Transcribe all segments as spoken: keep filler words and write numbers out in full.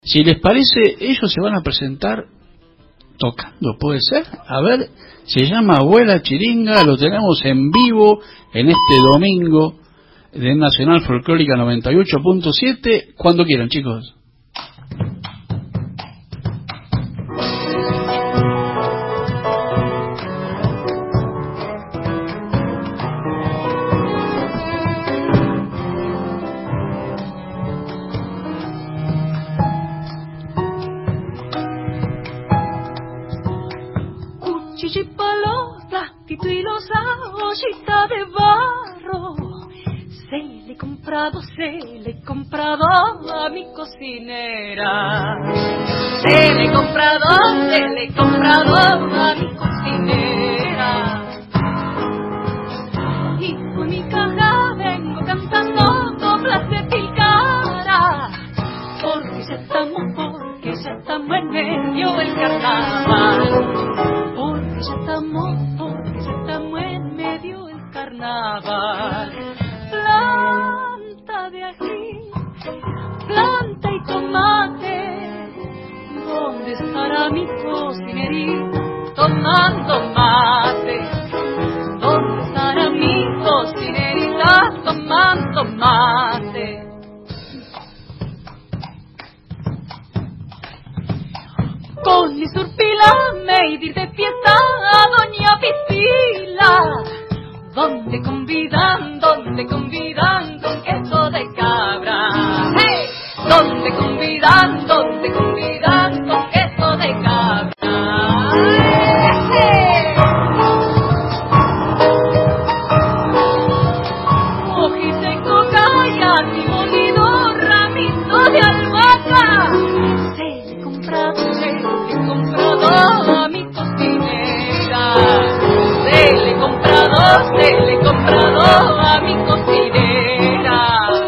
Si les parece, ellos se van a presentar tocando, ¿puede ser? A ver, se llama Abuela Chiringa, lo tenemos en vivo en este domingo de Nacional Folclórica noventa y ocho punto siete, cuando quieran, chicos. Chichipalota, Tito y los ollitas de barro. Se le he comprado, se le he comprado a mi cocinera. Se le he comprado, se le he comprado a mi cocinera. Y con mi caja vengo cantando coplas de Tilcara. Porque ya estamos, porque ya estamos en medio del carnaval. Ya estamos, porque ya estamos en medio del carnaval. Planta de ají, planta y tomate. ¿Dónde estará mi cocinerita tomando mate? ¿Dónde estará mi cocinerita tomando mate? Con mi surpila me ir de fiesta a Doña Piscila, donde convidan, donde convidan con queso de cabra. ¡Hey! Donde convidan, donde convidan con queso de cabra. ¡Hey! Hojitas de coca y así molido, ramito de albahaca. Se le he comprado, se le he comprado a mi cocinera. Se le he comprado, se le he comprado a mi cocinera.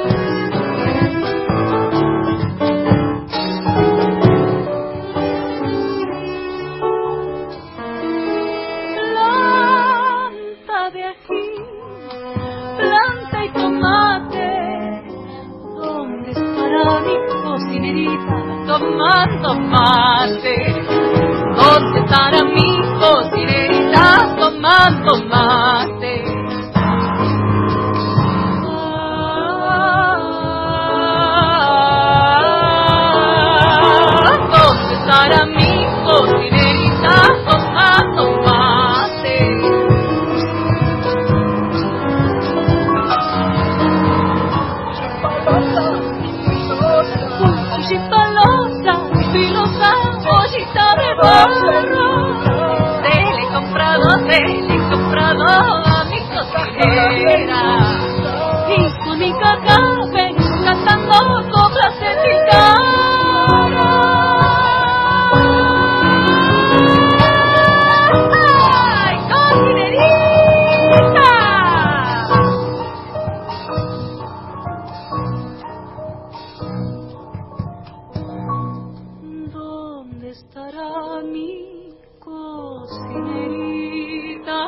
Planta de ají, planta y tomate. ¿Dónde estará mi cocinerita tomando mate? ¿Dónde estará mi cocinerita tomando mate? Ah, ¿dónde estará mi cocinerita tomando mate? Chichipalosa, filosa, ollita de barro. Se le he comprado, se le he comprado a mi cocinera. Y con mi caca vengo cantando coplas de Tilcara. ¡Ay, cocinerita! ¿Dónde estará mi cocinerita?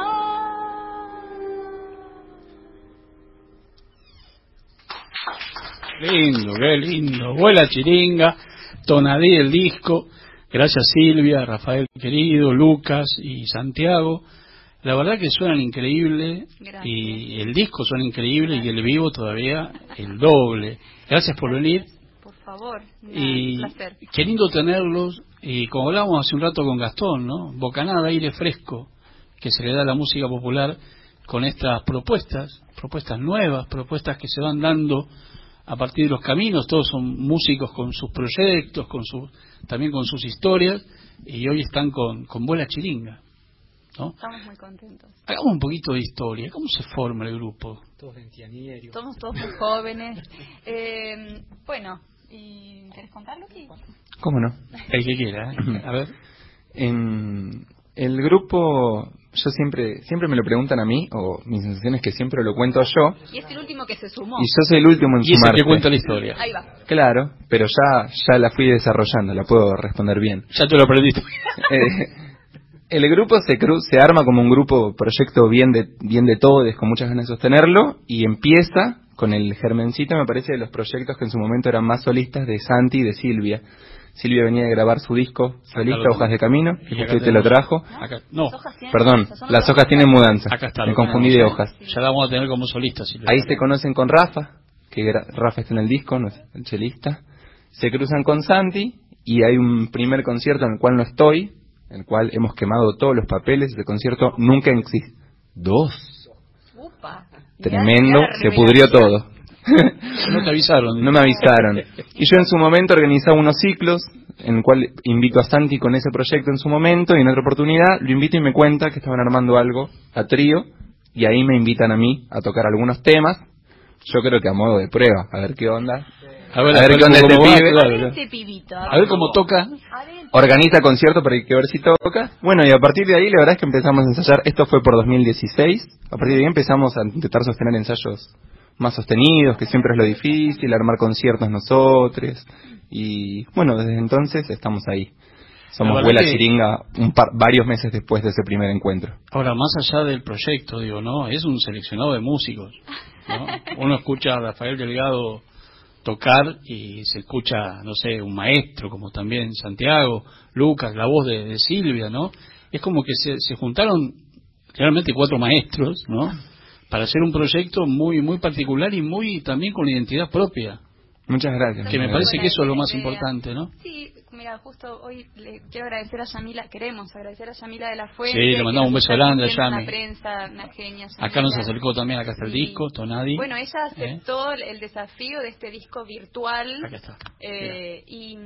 Lindo, qué lindo. Abuela Chiringa, Tonadí el disco. Gracias Silvia, Rafael querido, Lucas y Santiago. La verdad que suenan increíble. Gracias. Y el disco suena increíble. Gracias. Y el vivo todavía el doble. Gracias por venir. Por favor, y un placer. Qué lindo tenerlos. Y como hablábamos hace un rato con Gastón, ¿no? Bocanada de aire fresco que se le da a la música popular con estas propuestas, propuestas nuevas, propuestas que se van dando a partir de los caminos. Todos son músicos con sus proyectos, con sus, también con sus historias, y hoy están con, con Abuela Chiringa, ¿no? Estamos muy contentos. Hagamos un poquito de historia. ¿Cómo se forma el grupo? Todos veintiañeros. Somos todos muy jóvenes. Eh, bueno, ¿y querés contarlo aquí? ¿Cómo no? El que quiera, ¿eh? A ver. En el grupo, yo siempre siempre me lo preguntan a mí, o mi sensación es que siempre lo cuento yo. Y es el último que se sumó. Y yo soy el último en Y es el sumarse. que cuenta la historia. Ahí va. Claro, pero ya ya la fui desarrollando, la puedo responder bien. Ya te lo aprendiste. Eh, el grupo se cru se arma como un grupo, proyecto bien de bien de todos, con muchas ganas de sostenerlo, y empieza con el germencito, me parece, de los proyectos que en su momento eran más solistas de Santi y de Silvia. Silvia venía de grabar su disco solista, Hojas de Camino, que usted te lo trajo. Acá, no, perdón, las hojas tienen mudanza. Acá está, me confundí de hojas. Ya la vamos a tener como solista. Silvia. Ahí se conocen con Rafa, que Rafa está en el disco, no es el chelista. Se cruzan con Santi y hay un primer concierto en el cual no estoy, en el cual hemos quemado todos los papeles. Ese concierto nunca existe. Dos. Upa. Tremendo, se pudrió todo. No te avisaron. No me avisaron. Y yo en su momento organizaba unos ciclos, en el cual invito a Santi con ese proyecto en su momento, y en otra oportunidad lo invito y me cuenta que estaban armando algo a trío, y ahí me invitan a mí a tocar algunos temas, yo creo que a modo de prueba, a ver qué onda. A ver, a ver, a ver qué onda este pibe. Claro. Este pibito, a ver cómo toca. Organiza conciertos para que ver si toca. Bueno, y a partir de ahí la verdad es que empezamos a ensayar. Esto fue por dos mil dieciséis. A partir de ahí empezamos a intentar sostener ensayos más sostenidos, que siempre es lo difícil, armar conciertos nosotros. Y bueno, desde entonces estamos ahí. Somos Vuela que... Chiringa un par, varios meses después de ese primer encuentro. Ahora, más allá del proyecto, digo, ¿no? Es un seleccionado de músicos, ¿no? Uno escucha a Rafael Delgado tocar y se escucha, no sé, un maestro, como también Santiago, Lucas, la voz de, de Silvia, ¿no? Es como que se, se juntaron realmente cuatro maestros, ¿no? Para hacer un proyecto muy muy particular y muy también con identidad propia. Muchas gracias. Que me parece que eso es lo más importante, ¿no? Sí, mira, justo hoy le quiero agradecer a Yamila, queremos agradecer a Yamila de la Fuente. Sí, le mandamos un beso grande a Yami. La prensa, una genia, Yamila. Acá nos acercó también, acá está el sí. disco, Tonadi. Bueno, ella aceptó ¿Eh? el desafío de este disco virtual. Acá está. Eh, y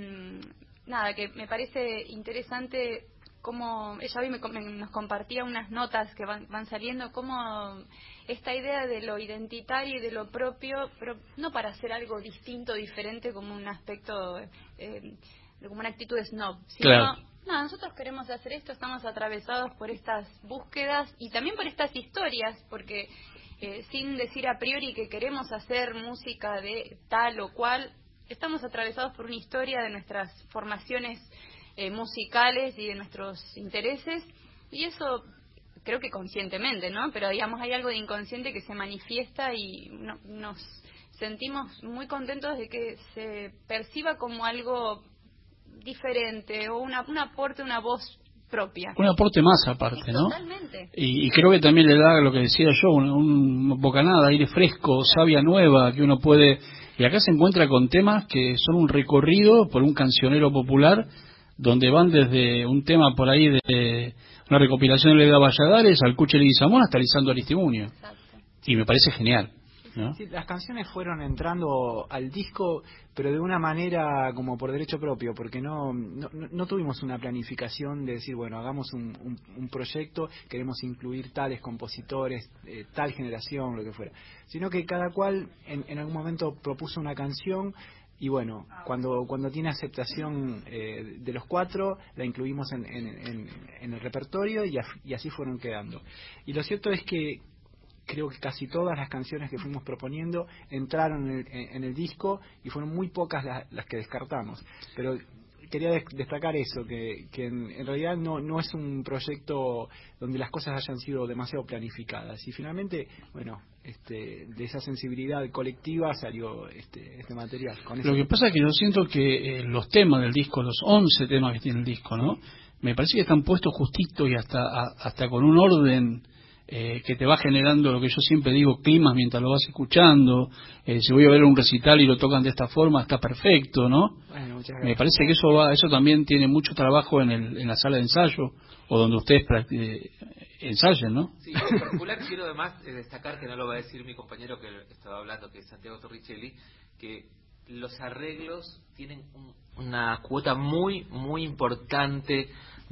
nada, que me parece interesante cómo ella hoy me, me, nos compartía unas notas que van, van saliendo, cómo esta idea de lo identitario y de lo propio, pero no para hacer algo distinto, diferente, como un aspecto, eh, como una actitud snob, sino, claro. no, nosotros queremos hacer esto, estamos atravesados por estas búsquedas y también por estas historias, porque eh, sin decir a priori que queremos hacer música de tal o cual, estamos atravesados por una historia de nuestras formaciones eh, musicales y de nuestros intereses, y eso creo que conscientemente, ¿no? Pero digamos hay algo de inconsciente que se manifiesta y no, nos sentimos muy contentos de que se perciba como algo diferente o una, un aporte, una voz propia. Un aporte más aparte, sí, ¿no? Totalmente. Y, y creo que también le da lo que decía yo, un, un bocanada, aire fresco, savia nueva que uno puede... Y acá se encuentra con temas que son un recorrido por un cancionero popular donde van desde un tema por ahí de una recopilación de Leda Valladares al Cuche Leguizamón hasta Lisandro Aristimuño. Exacto. Y me parece genial, ¿no? Sí, las canciones fueron entrando al disco, pero de una manera como por derecho propio, porque no no, no tuvimos una planificación de decir, bueno, hagamos un, un, un proyecto, queremos incluir tales compositores, eh, tal generación, lo que fuera, sino que cada cual en, en algún momento propuso una canción. Y bueno, cuando cuando tiene aceptación eh, de los cuatro, la incluimos en, en, en, en el repertorio y, a, y así fueron quedando. Y lo cierto es que creo que casi todas las canciones que fuimos proponiendo entraron en el, en el disco y fueron muy pocas las, las que descartamos. Pero quería des, destacar eso, que, que en, en realidad no, no es un proyecto donde las cosas hayan sido demasiado planificadas. Y finalmente, bueno, este, de esa sensibilidad colectiva salió este, este material. Con Lo que pasa es que yo siento que eh, los temas del disco, los once temas que tiene el disco, ¿no? Me parece que están puestos justitos y hasta, a, hasta con un orden eh, que te va generando lo que yo siempre digo, climas mientras lo vas escuchando. Eh, si voy a ver un recital y lo tocan de esta forma, está perfecto, ¿no? Bueno, muchas gracias. Me parece que eso va, eso también tiene mucho trabajo en, el, en la sala de ensayo o donde ustedes eh, ensayen, ¿no? Sí, en particular quiero además destacar, que no lo va a decir mi compañero que estaba hablando, que es Santiago Torricelli, que los arreglos tienen un, una cuota muy, muy importante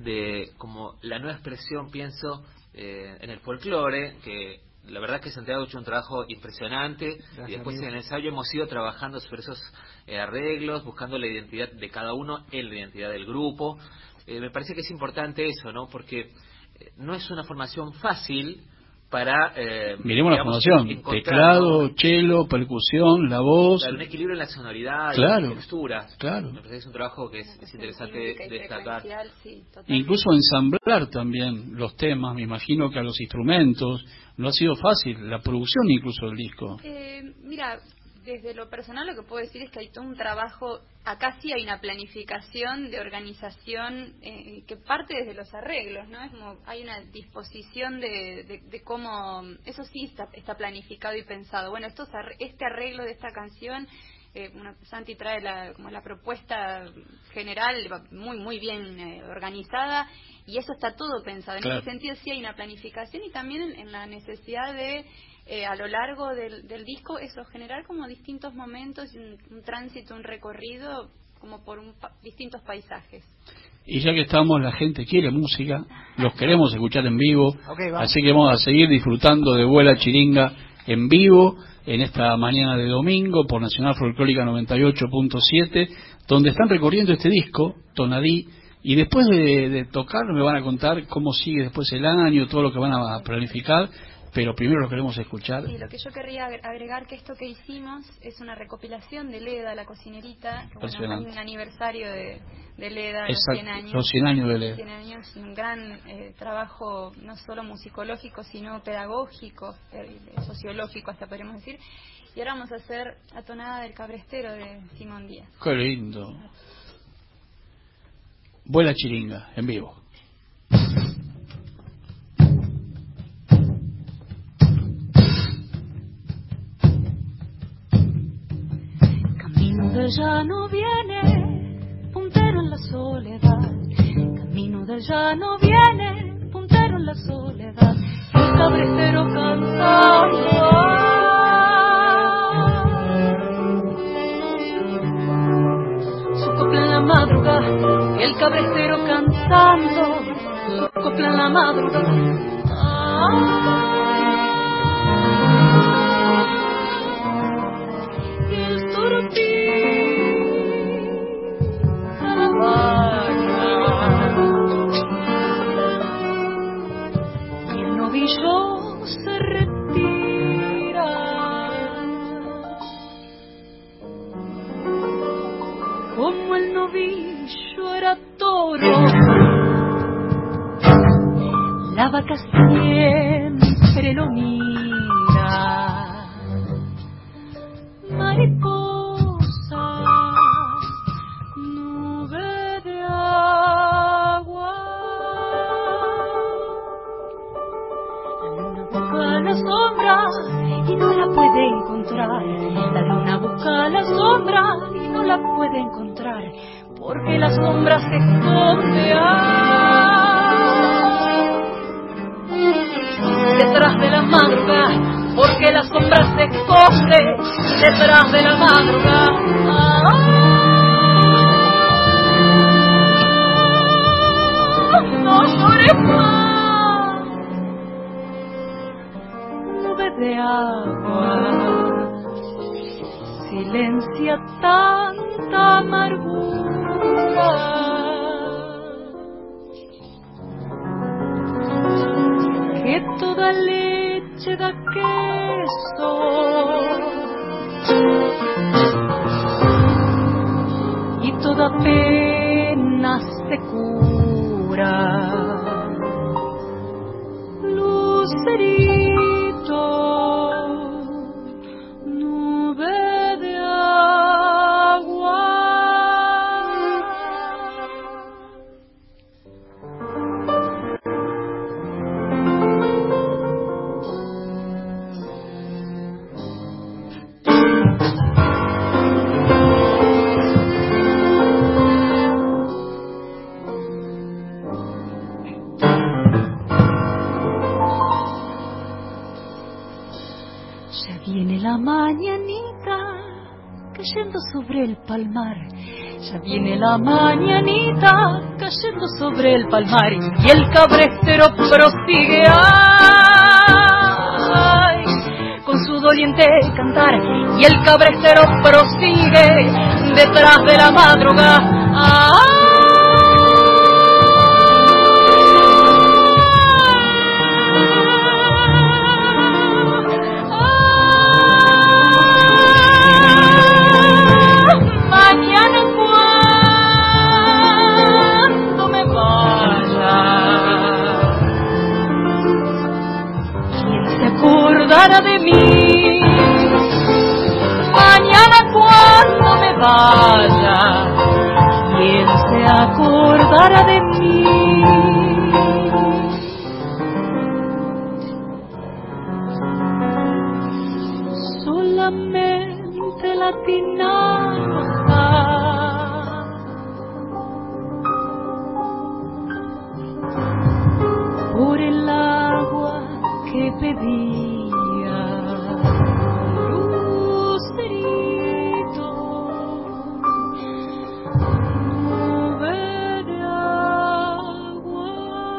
de como la nueva expresión, pienso, eh, en el folclore, que la verdad que Santiago ha hecho un trabajo impresionante. Gracias, y después amigo. En el ensayo hemos ido trabajando sobre esos eh, arreglos, buscando la identidad de cada uno en la identidad del grupo. Eh, me parece que es importante eso, ¿no? Porque eh, no es una formación fácil, para... Eh, Miremos la digamos, formación, teclado, cello, percusión, la voz... Claro, un equilibrio en la sonoridad, claro, y las texturas. Claro. Me parece que es un trabajo que es, es interesante destacar. Sí, incluso ensamblar también los temas, me imagino que a los instrumentos, no ha sido fácil, la producción incluso del disco. Eh, mira, desde lo personal lo que puedo decir es que hay todo un trabajo, acá sí hay una planificación de organización eh, que parte desde los arreglos, ¿no? Es como hay una disposición de, de, de cómo, eso sí está, está planificado y pensado. Bueno, estos, este arreglo de esta canción, eh, bueno, Santi trae la, como la propuesta general muy muy bien eh, organizada y eso está todo pensado. En claro. ese sentido sí hay una planificación y también en, en la necesidad de Eh, a lo largo del, del disco eso, generar como distintos momentos, un, un tránsito, un recorrido como por un pa distintos paisajes. Y ya que estamos, la gente quiere música, los queremos escuchar en vivo, okay, así que vamos a seguir disfrutando de Vuela Chiringa en vivo en esta mañana de domingo por Nacional Folclórica noventa y ocho punto siete, donde están recorriendo este disco, Tonadí, y después de, de tocar me van a contar cómo sigue después el año, todo lo que van a planificar. Pero primero lo queremos escuchar. Sí, lo que yo querría agregar que esto que hicimos es una recopilación de Leda, la cocinerita, que bueno, hay un aniversario de, de Leda, Exacto, los cien años. Los cien años de Leda. cien años, un gran eh, trabajo no solo musicológico, sino pedagógico, eh, sociológico hasta podríamos decir. Y ahora vamos a hacer la tonada del cabrestero de Simón Díaz. Qué lindo. Vuela Chiringa, en vivo. Ya no viene, puntero en la soledad. Camino del llano viene, puntero en la soledad. El cabrestero cantando. Su copla en la madrugada, el cabrestero cantando. Su copla en la madrugada. Ah. Se retira como el novillo era toro, la vaca siempre lo mira. Mariposa, nube de agua, la sombra y no la puede encontrar. La luna busca la sombra y no la puede encontrar, porque la sombra se esconde ah, detrás de la madrugada, porque la sombra se esconde detrás de la madrugada. Ah, no llores más. De agua silencia tanta amargura que toda leche da queso y toda pena se cura. Lucerito, nube de agua. Viene la mañanita cayendo sobre el palmar. Ya viene la mañanita cayendo sobre el palmar y el cabrestero prosigue ay, con su doliente cantar. Y el cabrestero prosigue detrás de la madrugada. Ay, vaya, ¿quién se acordará de mí? Solamente la tinaja por el agua que pedía, lucerito, nube de agua.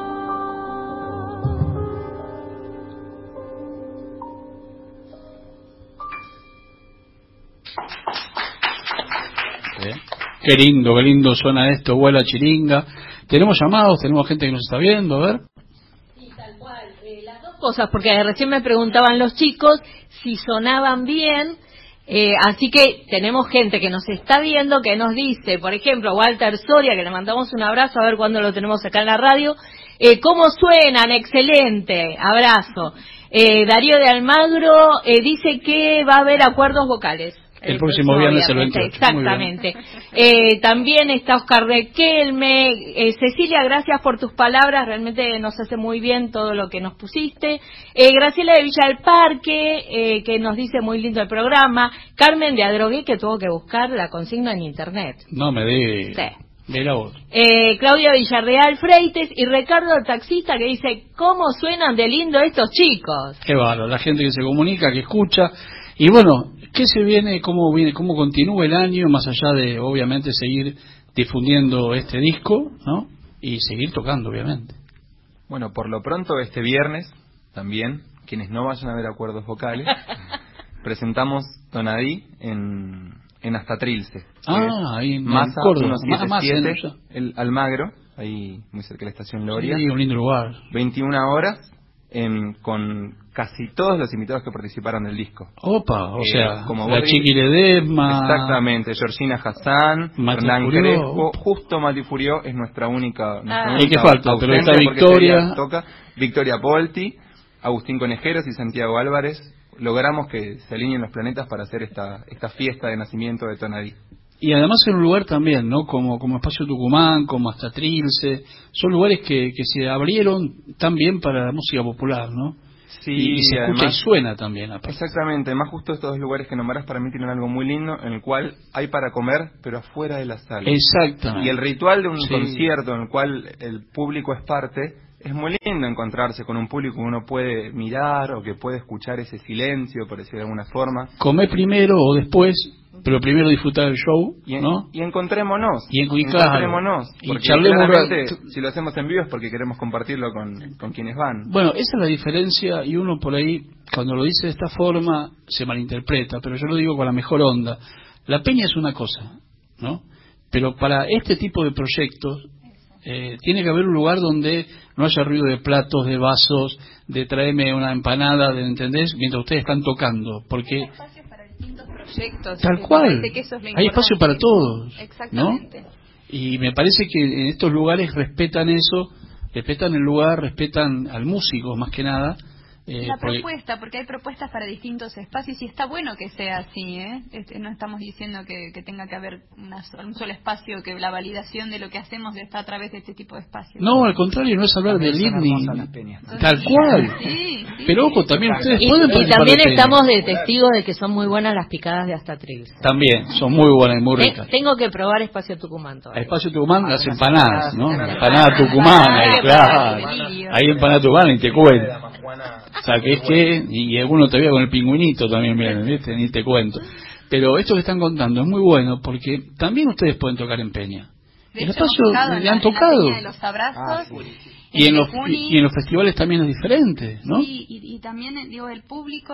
Qué lindo, qué lindo suena esto, vuela chiringa. Tenemos llamados, tenemos gente que nos está viendo, a ver. Sí, tal cual. Eh, las dos cosas, porque recién me preguntaban los chicos si sonaban bien, eh, así que tenemos gente que nos está viendo, que nos dice, por ejemplo, Walter Soria, que le mandamos un abrazo, a ver cuándo lo tenemos acá en la radio, eh, ¿cómo suenan? Excelente, abrazo. Eh, Darío de Almagro eh, dice que va a haber acuerdos vocales. El, el próximo viernes, el veintiocho. Exactamente. Eh, también está Oscar Requelme. Eh, Cecilia, gracias por tus palabras. Realmente nos hace muy bien todo lo que nos pusiste. Eh, Graciela de Villa del Parque, eh, que nos dice muy lindo el programa. Carmen de Adrogué, que tuvo que buscar la consigna en internet. No me de... Sí. De la voz. Eh, Claudia Villarreal Freites y Ricardo el taxista, que dice, ¿cómo suenan de lindo estos chicos? Qué bárbaro, la gente que se comunica, que escucha. Y bueno, ¿qué se viene, cómo viene, cómo continúa el año, más allá de, obviamente, seguir difundiendo este disco, ¿no? Y seguir tocando, obviamente. Bueno, por lo pronto, este viernes, también, quienes no vayan a ver acuerdos vocales, presentamos Tonadí en, en Hasta Trilce. Ah, ahí en Massa, Córdoba. ciento setenta y siete, más, el Almagro, ahí muy cerca de la estación Loria. Sí, un lindo lugar. veintiuna horas, en, con casi todos los invitados que participaron del disco. Opa, o eh, sea, como la Chiqui Ledesma. Exactamente, Georgina Hassan, Mati Hernán Furió. Crespo, justo Mati Furió es nuestra única, nuestra Ah. única ¿Y qué falta? Pero ausente, está porque Victoria. ese día toca Victoria Polti, Agustín Conejeros y Santiago Álvarez. Logramos que se alineen los planetas para hacer esta esta fiesta de nacimiento de Tonadí. Y además en un lugar también, ¿no? Como como Espacio Tucumán, como Hasta Trilce, son lugares que, que se abrieron también para la música popular, ¿no? Sí, y, y se escucha además, y suena también. Aparte. Exactamente, más justo estos dos lugares que nombrás para mí tienen algo muy lindo, en el cual hay para comer, pero afuera de la sala. Exactamente. Y el ritual de un Sí. concierto en el cual el público es parte, es muy lindo encontrarse con un público que uno puede mirar o que puede escuchar ese silencio, por decirlo de alguna forma. Comer primero o después, pero primero disfrutar del show, Y, en- ¿no? y encontrémonos. Y en- y claro. encontrémonos. Y Porque charlemos un claramente, rato. si lo hacemos en vivo es porque queremos compartirlo con, con quienes van. Bueno, esa es la diferencia y uno por ahí, cuando lo dice de esta forma, se malinterpreta, pero yo lo digo con la mejor onda. La peña es una cosa, ¿no? Pero para este tipo de proyectos, eh, tiene que haber un lugar donde no haya ruido de platos, de vasos, de traerme una empanada, de, ¿entendés? Mientras ustedes están tocando, porque... Espacios para distintos proyectos. Tal Me cual, parece que eso es lo hay espacio importante. para todos, Exactamente. ¿no? Y me parece que en estos lugares respetan eso, respetan el lugar, respetan al músico más que nada. Eh, La porque- propuesta, porque hay propuestas para distintos espacios y está bueno que sea así, ¿eh? Este, no estamos diciendo que, que tenga que haber una so- un solo espacio, que la validación de lo que hacemos está a través de este tipo de espacios. No, al contrario, no es hablar También del son himni. hermosas las peñas. Tal cual. Sí, sí, Pero sí. ojo, también ustedes Y, pueden y participar también de peña. estamos de testigos de que son muy buenas las picadas de Hasta Trilce. También, son muy buenas y muy Te- ricas. tengo que probar Espacio Tucumán A todavía. Espacio Tucumán, Ah, las unas empanadas, ¿no? empanadas, Empanada tucumana, Ah, ahí, claro. delirio. Ahí empanada tucumana y te cuento. O sea, que es que, y algunos todavía con el pingüinito también vienen, ¿viste? Ni te cuento. Pero esto que están contando es muy bueno porque también ustedes pueden tocar en peña. De El hecho, hemos espacio tocado en le la- han en la tocado. Peña de los abrazos. Ah, sí. Y en, los, Tejuni. y en los festivales también es diferente, ¿no? Sí, y, y también, eh, digo, el público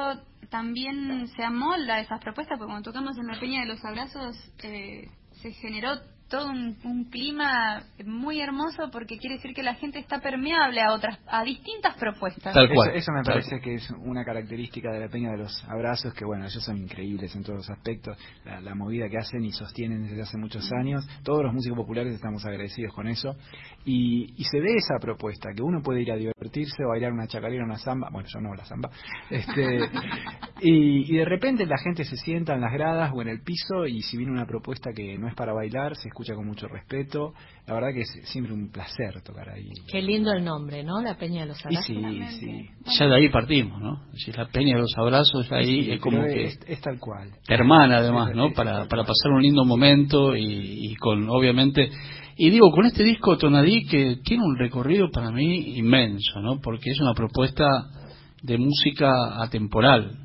también se amolda a esas propuestas, porque cuando tocamos en la Peña de los Abrazos eh, se generó todo un, un clima muy hermoso porque quiere decir que la gente está permeable a otras, a distintas propuestas. Tal cual. Eso, eso me Tal parece cual. que es una característica de la Peña de los Abrazos, que bueno, ellos son increíbles en todos los aspectos, la, la movida que hacen y sostienen desde hace muchos años. Todos los músicos populares estamos agradecidos con eso. Y, y se ve esa propuesta, que uno puede ir a divertirse o bailar una chacarera, una samba, bueno, yo no la samba, este, y, y de repente la gente se sienta en las gradas o en el piso, y si viene una propuesta que no es para bailar, se escucha con mucho respeto. La verdad que es siempre un placer tocar ahí. Qué lindo el nombre, ¿no? La Peña de los Y Abrazos. sí, sí. Ya de ahí partimos, ¿no? Si la Peña de los Abrazos ahí Sí, es como pero que es, es tal cual. hermana además, Es- ¿no? es Para tal para cual. pasar un lindo momento y, y con obviamente y digo con este disco Tonadí que tiene un recorrido para mí inmenso, ¿no? Porque es una propuesta de música atemporal.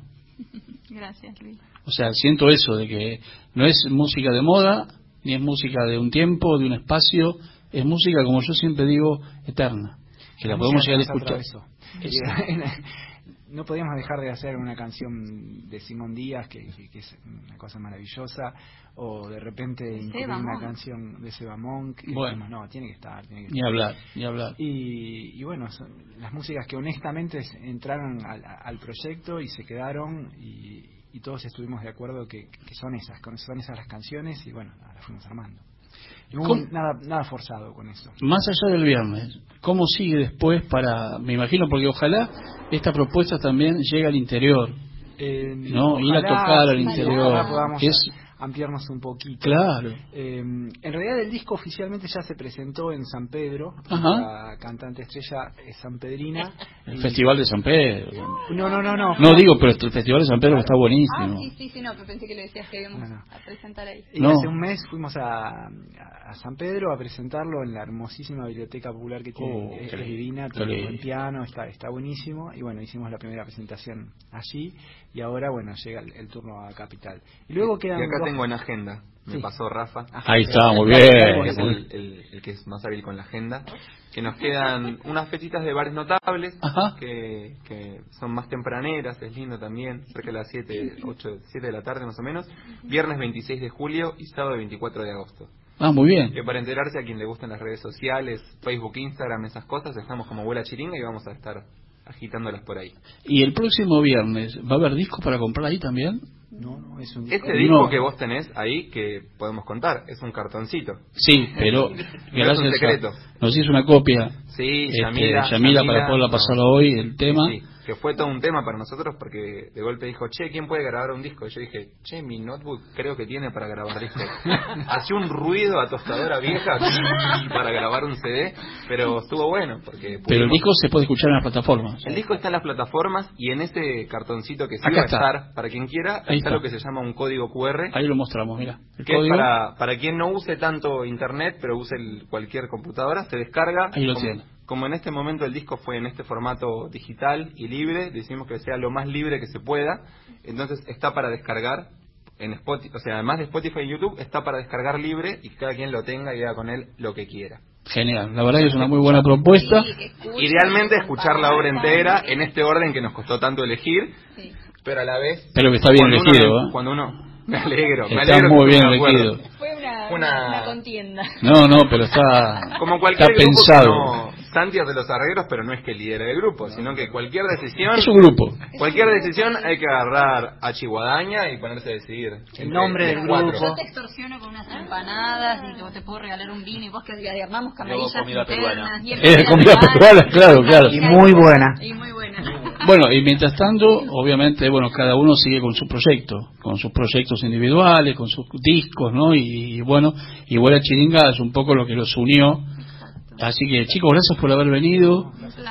Gracias, Luis. O sea, siento eso de que no es música de moda ni es música de un tiempo, de un espacio, es música, como yo siempre digo, eterna, que la podemos llegar a escuchar. escuchar. No podíamos dejar de hacer una canción de Simón Díaz, que, que, que es una cosa maravillosa, o de repente incluir Seba una Monk. canción de Seba Monk. que Bueno. dijimos, no, tiene que estar. Tiene que Ni estar. hablar, ni hablar. Y, y bueno, son las músicas que honestamente entraron al, al proyecto y se quedaron, y, y todos estuvimos de acuerdo que, que son esas, que son esas las canciones, y bueno, las fuimos armando. No hubo ¿Cómo? nada, nada forzado con eso. Más allá del viernes, ¿cómo sigue después para, me imagino, porque ojalá esta propuesta también llegue al interior, Eh, ¿no? Ir a ojalá- tocar al sí, interior, ojalá podamos que es, ampliarnos un poquito. claro, Eh, en realidad el disco oficialmente ya se presentó en San Pedro. Ajá. La cantante estrella es sanpedrina. el y- Festival de San Pedro. No, no, no, no. No digo, pero el Festival de San Pedro está Ah, buenísimo. sí, sí, sí, no, pero pensé que le decías que íbamos No, no. a presentar ahí. Y No. hace un mes fuimos a, a San Pedro a presentarlo en la hermosísima biblioteca popular que tiene. Oh, es, qué es lindo, divina, qué tiene un lindo. buen piano, está, está buenísimo. Y bueno, hicimos la primera presentación allí. Y ahora, bueno, llega el, el turno a Capital. Y luego quedan Y acá dos- tengo en agenda, me Sí. pasó Rafa. Ahí está, muy que es bien. el, el- el que es más hábil con la agenda, que nos quedan unas fechitas de bares notables, Ajá. que, que son más tempraneras, es lindo también, cerca de las siete, ocho, siete de la tarde más o menos, viernes veintiséis de julio y sábado veinticuatro de agosto. Ah, muy bien. Que para enterarse, a quien le gustan las redes sociales, Facebook, Instagram, esas cosas, estamos como Abuela Chiringa y vamos a estar agitándolas por ahí. Y el próximo viernes, ¿va a haber discos para comprar ahí también? No, no, es un Este No. disco que vos tenés ahí, que podemos contar, es un cartoncito. Sí, pero No es un gracias secreto. a, nos hizo una copia Sí, este, Yamila, Yamila para poderla no. pasar hoy el tema. Sí, sí, que fue todo un tema para nosotros porque de golpe dijo, che, ¿quién puede grabar un disco? Y yo dije, che, mi notebook creo que tiene para grabar discos. Hacía un ruido a tostadora vieja para grabar un C D, pero estuvo bueno porque Pero el pudimos- disco se puede escuchar en las plataformas. el disco está en las plataformas y en ese cartoncito que sí Acá va a está. estar, para quien quiera, Ahí está está. lo que se llama un código Q R. Ahí lo mostramos, mira. El Que es código, para, para quien no use tanto internet, pero use el- cualquier computadora, se descarga. Ahí lo como, tiene. como en este momento el disco fue en este formato digital y libre, decimos que sea lo más libre que se pueda, entonces está para descargar en Spotify, o sea, además de Spotify y YouTube, está para descargar libre y que cada quien lo tenga y haga con él lo que quiera. Genial, la verdad que es una muy buena propuesta. Sí, que escuchen, Idealmente que escuchar la obra compartan. entera en este orden que nos costó tanto elegir, Sí. pero a la vez... Pero que está bien cuando elegido, uno, ¿eh? Cuando uno... Me alegro, me Está alegro que muy bien estemos de acuerdo. elegido. Fue una, Una- una contienda. No, no, pero está, Como cualquier está grupo, pensado. no, Santi es de los arreglos, pero no es que lidere el grupo, sino que cualquier decisión, Es un grupo. cualquier decisión hay que agarrar a Chihuadaña y ponerse a decidir. El nombre del Cuatro. grupo. Yo te extorsiono con unas empanadas y que te puedo regalar un vino y vos que armamos camarillas comida internas. y el Eh, comida peruana, claro, claro. Y muy buena. Y muy buena. Bueno, y mientras tanto, obviamente, bueno, cada uno sigue con su proyecto, con sus proyectos individuales, con sus discos, ¿no? Y, y bueno, y Abuela Chiringa es un poco lo que los unió. Así que, chicos, gracias por haber venido. Un placer,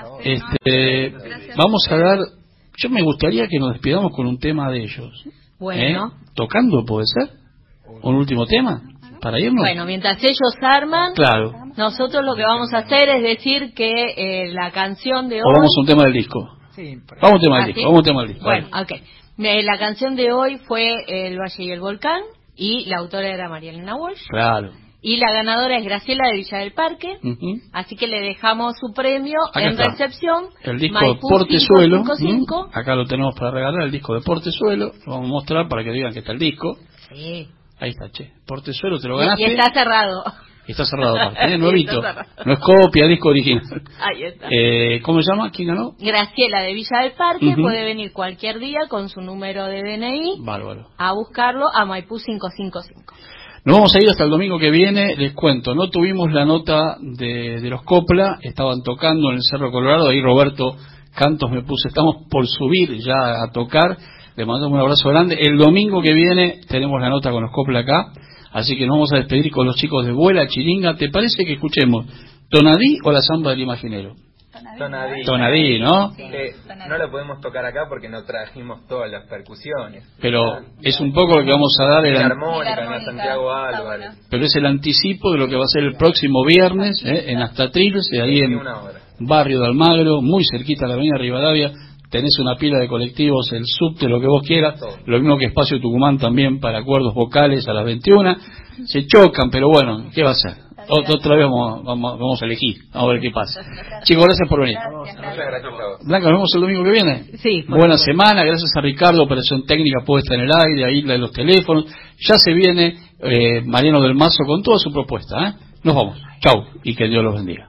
Este, ¿no? Gracias. vamos a dar, yo me gustaría que nos despidamos con un tema de ellos. Bueno. ¿Eh? Tocando, ¿puede ser? ¿Un último tema? ¿Para irnos? Bueno, mientras ellos arman, Claro. nosotros lo que vamos a hacer es decir que eh, la canción de O hoy... vamos a un tema del disco. Sí, por- Vamos a un tema del ¿Ah, disco, sí? vamos a un tema del disco. Bueno, Vale. ok. Eh, la canción de hoy fue El Valle y el Volcán y la autora era María Elena Walsh. Claro. Y la ganadora es Graciela de Villa del Parque. Ujú. Así que le dejamos su premio Acá en está. recepción. El disco Maipú Portezuelo. cinco cinco cinco. ¿Mm? Acá lo tenemos para regalar, el disco de Portezuelo. Lo vamos a mostrar para que digan que está el disco. Sí. Ahí está, che. Portezuelo, te lo Y, ganaste. y está cerrado. Está cerrado aparte, ¿eh? Nuevito. Está cerrado. No es copia, disco original. Ahí está. Eh, ¿Cómo se llama? ¿Quién ganó? Graciela de Villa del Parque, Ujú. puede venir cualquier día con su número de D N I Bárbaro. a buscarlo a Maipú cinco cinco cinco. Nos vamos a ir hasta el domingo que viene. Les cuento, no tuvimos la nota de, de los Copla, estaban tocando en el Cerro Colorado, ahí Roberto Cantos me puso, estamos por subir ya a tocar, le mandamos un abrazo grande. El domingo que viene tenemos la nota con los Copla acá, así que nos vamos a despedir con los chicos de Vuela Chiringa. ¿Te parece que escuchemos Tonadí o la Samba del Imaginero? Tonadí. Tonadí, ¿no? Sí, no lo podemos tocar acá porque no trajimos todas las percusiones. Pero es un poco lo que vamos a dar el La an- armónica, en la Santiago Álvarez. pero es el anticipo de lo que va a ser el próximo viernes, ¿eh? En Astatriles, ahí en Una hora. Barrio de Almagro, muy cerquita de la avenida Rivadavia. Tenés una pila de colectivos, el subte, lo que vos quieras, lo mismo que Espacio Tucumán también para acuerdos vocales a las veintiuna. Se chocan, pero bueno, ¿qué va a ser? Ot- Otra vez vamos, vamos, vamos a elegir, a ver qué pasa. Chicos, gracias por venir. Muchas gracias a vos. Blanca, nos vemos el domingo que viene. Sí, por Buena supuesto. semana, gracias a Ricardo, operación técnica puesta en el aire, ahí la de los teléfonos. Ya se viene eh, Mariano del Mazo con toda su propuesta, ¿eh? Nos vamos. Chau y que Dios los bendiga.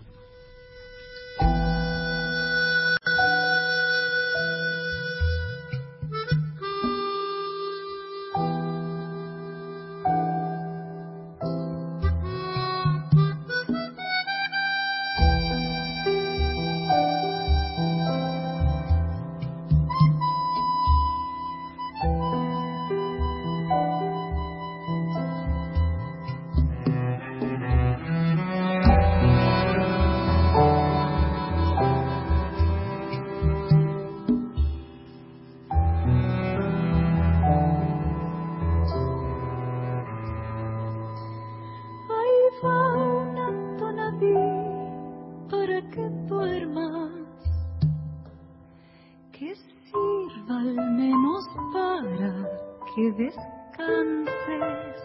que descanses.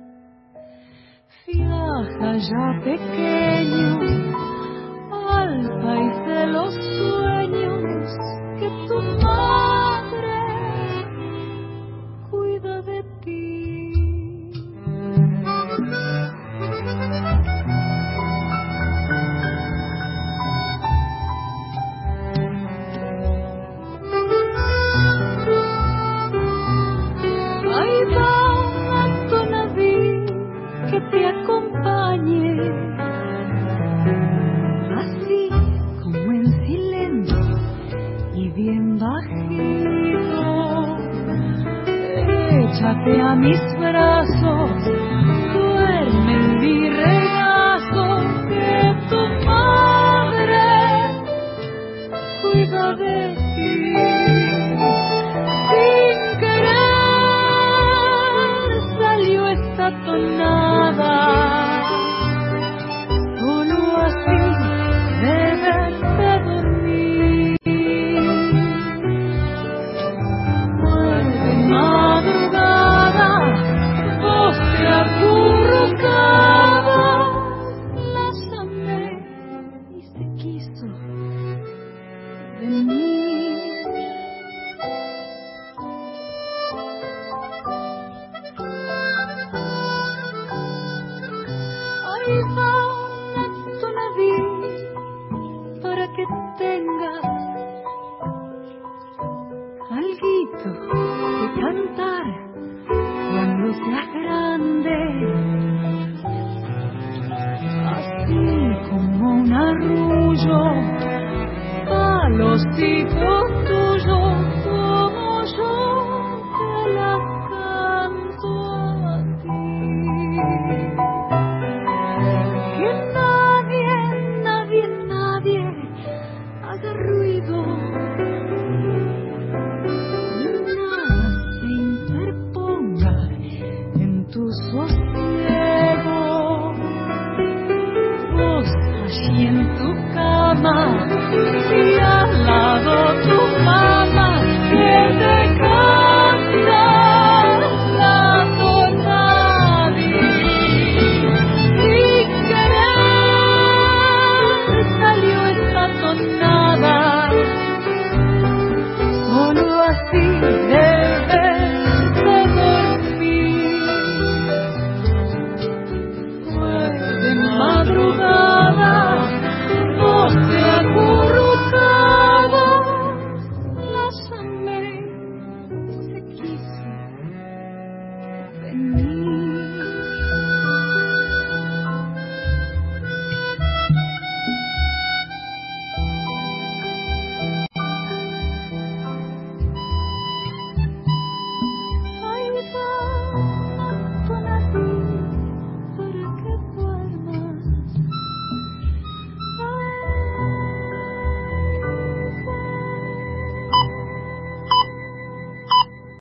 Viaja ya pequeño al país de los sueños, que tu madre cuida de ti. Ahí va Antonaví, que te acompañe, así como en silencio y bien bajito. Échate a mis brazos, duerme en mi regazo, que tu madre cuida de ti. Sin querer salió esta tonada, solo así debes de dormir. Muerde madrugada, voz de acurrucada, las amé y se quiso de mí. Ahí va Antonaví, para que tengas alguito que cantar cuando seas grande, así como un arrullo a los hijos tuyos, como yo te la canto a ti. Que nadie, nadie, nadie haga ruido, nada se interponga en tu sosiego. Vos allí en tu cama y al lado tu madre.